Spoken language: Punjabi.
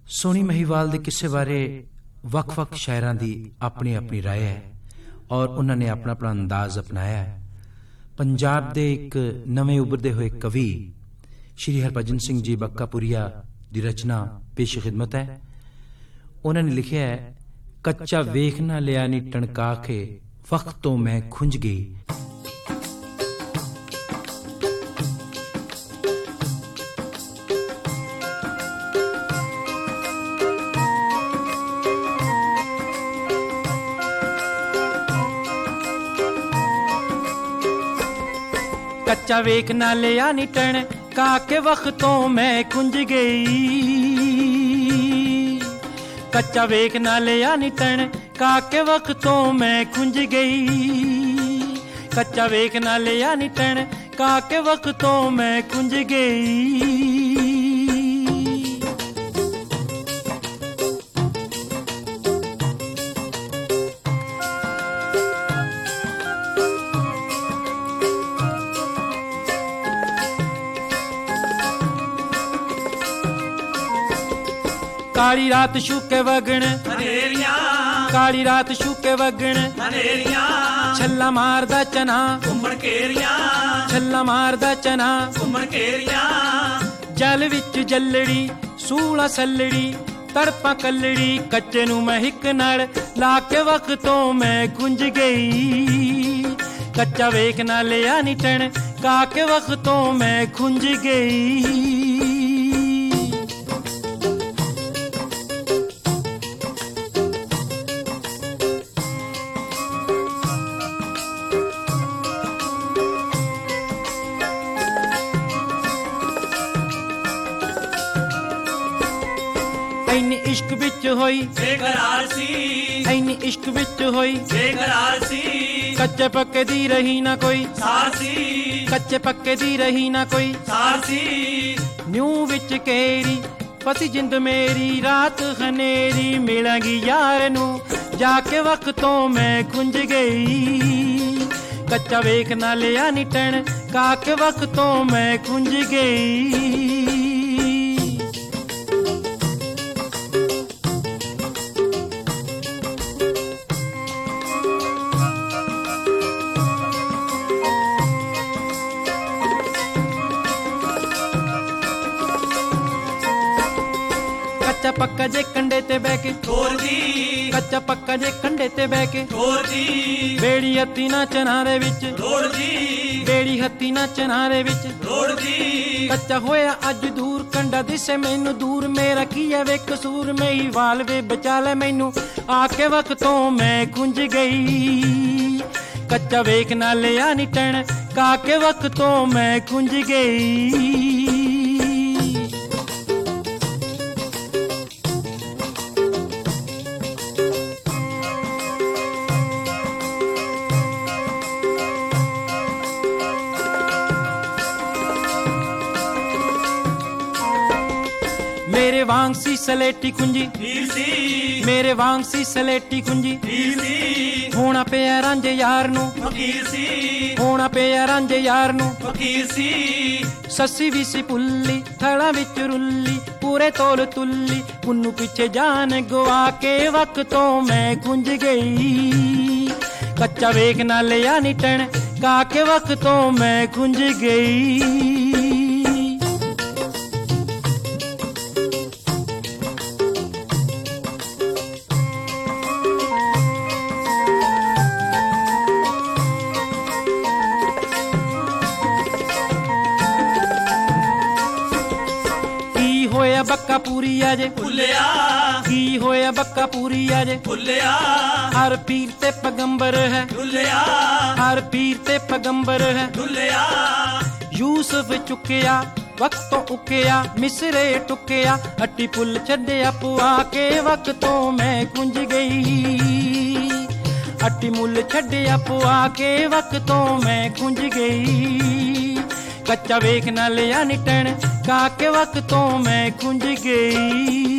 ਸੋਹਣੀ ਮਹੀਵਾਲ ਦੇ ਕਿਸੇ ਬਾਰੇ ਵੱਖ-ਵੱਖ ਸ਼ਾਇਰਾਂ ਦੀ ਆਪਣੀ ਰਾਏ ਹੈ ਔਰ ਉਹਨਾਂ ਨੇ ਆਪਣਾ ਅੰਦਾਜ਼ ਅਪਣਾਇਆ ਹੈ। ਪੰਜਾਬ ਦੇ ਇੱਕ ਨਵੇਂ ਉੱਭਰਦੇ ਹੋਏ ਕਵੀ ਸ਼੍ਰੀ ਹਰਭਜਨ ਸਿੰਘ ਜੀ ਬੱਕਾਪੁਰੀਆ ਦੀ ਰਚਨਾ ਪੇਸ਼ ਖਿਦਮਤ ਹੈ। ਉਹਨਾਂ ਨੇ ਲਿਖਿਆ ਹੈ, ਕੱਚਾ ਵੇਖ ਨਾ ਲਿਆ ਨੀ ਟਣਕਾ ਕੇ ਵਕਤ ਤੋਂ ਮੈਂ ਖੁੰਝ ਗਈ। ਕੱਚਾ ਵੇਖ ਨਾ ਲਿਆ ਨੀ ਟਣਕਾ ਕੇ ਵਕਤੋਂ ਮੈਂ ਖੁੰਝ ਗਈ। ਕੱਚਾ ਵੇਖ ਨਾ ਲਿਆ ਨੀ ਟਣਕਾ ਕੇ ਵਕਤੋਂ ਮੈਂ ਖੁੰਝ ਗਈ। ਕੱਚਾ ਵੇਖ ਨਾ ਲਿਆ ਨੀ ਟਣਕਾ ਕੇ ਵਕਤੋਂ ਮੈਂ ਖੁੰਝ ਗਈ। ਕਾਲੀ ਰਾਤ ਸ਼ੂਕੇ ਵਗਣ ਹਨੇਰੀਆਂ, ਕਾਲੀ ਰਾਤ ਸ਼ੂਕੇ ਵਗਣ ਹਨੇਰੀਆਂ, ਛੱਲਾ ਮਾਰਦਾ ਚਨਾ ਘੁੰਮਣ ਘੇਰੀਆਂ, ਛੱਲਾ ਮਾਰਦਾ ਚਨਾ ਘੁੰਮਣ ਘੇਰੀਆਂ। ਜਲ ਵਿੱਚ ਜੱਲੜੀ ਸੂਲਾ ਸੱਲੜੀ ਤੜਪਾਂ ਕੱਲੜੀ, ਕੱਚੇ ਨੂੰ ਮੈਂ ਹਿੱਕ ਨਾਲ ਲਾ ਕੇ ਵਕਤੋਂ ਮੈਂ ਖੁੰਝ ਗਈ। ਕੱਚਾ ਵੇਖ ਨਾ ਲਿਆ ਨੀ ਟਣਕਾ ਕੇ ਵਕਤੋਂ ਮੈਂ ਖੁੰਝ ਗਈ। ਐਨੀ ਇਸ਼ਕ ਵਿੱਚ ਹੋਈ ਬੇਕਰਾਰ ਸੀ, ਐਨੀ ਇਸ਼ਕ ਵਿੱਚ ਹੋਈ ਬੇਕਰਾਰ ਸੀ। ਕੱਚੇ ਪੱਕੇ ਦੀ ਰਹੀ ਨਾ ਕੋਈ ਸਾਰ ਸੀ, ਕੱਚੇ ਪੱਕੇ ਦੀ ਰਹੀ ਨਾ ਕੋਈ ਸਾਰ ਸੀ। ਨਿਊ ਵਿੱਚ ਕੇਰੀ ਫਸੀ ਜਿੰਦ ਮੇਰੀ, ਰਾਤ ਹਨੇਰੀ ਮਿਲਾਂਗੀ ਯਾਰ ਨੂੰ ਜਾ ਕੇ ਵਕਤੋਂ ਮੈਂ ਖੁੰਝ ਗਈ। ਕੱਚਾ ਵੇਖ ਨਾ ਲਿਆ ਨੀ ਟਣਕਾ ਕੇ ਵਕਤੋਂ ਮੈਂ ਖੁੰਝ ਗਈ। ਕੱਚਾ ਪੱਕਾ ਜੇ ਕੰਡੇ ਤੇ ਬਹਿ ਕੇ ਤੋਰਦੀ, ਕੱਚਾ ਪੱਕਾ ਜੇ ਕੰਡੇ ਤੇ ਬਹਿ ਕੇ ਤੋਰਦੀ। ਬੇੜੀ ਹੱਥੀ ਨਾ ਚਨਾਰੇ ਵਿੱਚ ਲੋੜਦੀ, ਬੇੜੀ ਹੱਥੀ ਨਾ ਚਨਾਰੇ ਵਿੱਚ ਲੋੜਦੀ। ਕੱਚਾ ਹੋਇਆ ਅੱਜ ਦੂਰ ਕੰਡਾ ਦਿਸੇ ਮੈਨੂੰ ਦੂਰ, ਮੇਰਾ ਕੀ ਹੈ ਵੇ ਕਸੂਰ ਮਹੀਵਾਲ ਵੇ ਬਚਾ ਲੈ ਮੈਨੂੰ ਆ ਕੇ ਵਕਤੋਂ ਮੈਂ ਖੁੰਝ ਗਈ। ਕੱਚਾ ਵੇਖ ਨਾ ਲਿਆ ਨੀ ਟਣਕਾ ਕੇ ਵਕਤੋਂ ਮੈਂ ਖੁੰਝ ਗਈ। ਮੇਰੇ ਵਾਂਗ ਸੀ ਸਲੇਟੀ ਕੁੰਜੀ ਹੀਰ ਸੀ, ਮੇਰੇ ਵਾਂਗ ਸੀ ਸਲੇਟੀ ਕੁੰਜੀ ਹੀਰ ਸੀ। ਹੋਣਾ ਪਿਆ ਰਾਂਝੇ ਯਾਰ ਨੂੰ ਫਕੀਰ ਸੀ, ਹੋਣਾ ਪਿਆ ਰਾਂਝੇ ਯਾਰ ਨੂੰ ਫਕੀਰ ਸੀ। ਸੱਸੀ ਵੀ ਸੀ ਪੁੱਲੀ ਥਲਾਂ ਵਿੱਚ ਰੁੱਲੀ, ਪੂਰੇ ਤੋਲ ਤੁੱਲੀ ਪੁੰਨੂ ਪਿੱਛੇ ਜਾਨ ਗਵਾ ਕੇ ਵਕਤੋਂ ਮੈਂ ਖੁੰਝ ਗਈ। ਕੱਚਾ ਵੇਖ ਨਾ ਲਿਆ ਨੀ ਟਣਕਾ ਕੇ ਵਕਤੋਂ ਮੈਂ ਖੁੰਝ ਗਈ। ਹੋਇਆ ਬੱਕਾ ਪੂਰੀ ਆ ਜੇ ਭੁੱਲਿਆ, ਕੀ ਹੋਇਆ ਬੱਕਾ ਪੂਰੀ ਆ ਜੇ ਭੁੱਲਿਆ। ਹਰ ਪੀਰ ਤੇ ਪੈਗੰਬਰ ਹੈ ਭੁੱਲਿਆ, ਹਰ ਪੀਰ ਤੇ ਪੈਗੰਬਰ ਹੈ ਭੁੱਲਿਆ। ਯੂਸਫ ਚੁੱਕਿਆ ਵਕਤੋਂ ਉਕਿਆ, ਮਿਸਰੇ ਟੁਕਿਆ, ਅੱਟੀ ਪੁੱਲ ਛੱਡਿਆ ਪੁਆ ਕੇ ਵਕਤੋਂ ਮੈਂ ਖੁੰਝ ਗਈ। ਅੱਟੀ ਮੁੱਲ ਛੱਡਿਆ ਪੁਆ ਕੇ ਵਕਤੋਂ ਮੈਂ ਖੁੰਝ ਗਈ। ਕੱਚਾ ਵੇਖ ਨਾ ਲਿਆ ਨੀ ਟਣਕਾ ਕੇ ਵਕਤੋਂ ਮੈਂ ਖੁੰਝ ਗਈ।